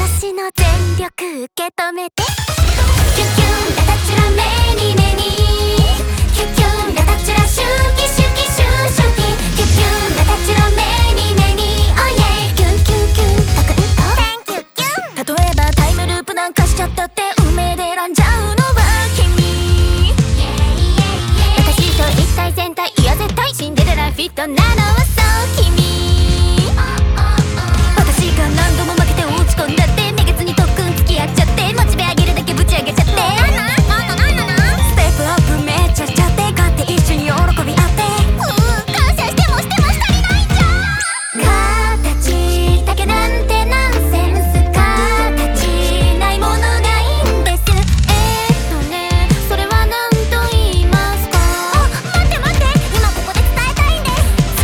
私の全力受け止めて。キュキュンラタチュラメニメニ、キュキュンラタチュラシュキシュキシュシュキ、キュキュンラタチュラメニメニ、オイェイキュンキュンキュンパクッとキュンキュン。例えばタイムループなんかしちゃったって運命で選んじゃうのは君。私と一体全体いや絶対シンデレラフィットなのはそう君。私が何度も負けて落ち込んだってめげずに特訓付き合っちゃってモチベ上げるだけぶち上げちゃって、ステップアップめっちゃしちゃって勝って一緒に喜び合って、感謝してもしても足りないじゃん。形だけなんてナンセンス、形ないものがいいんです。それは何と言いますか。待って待って、今ここで伝えたいんです。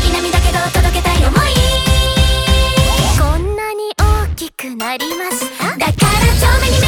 月並みだけど届けたい思い、こんなに大きくなりました。だから超目に目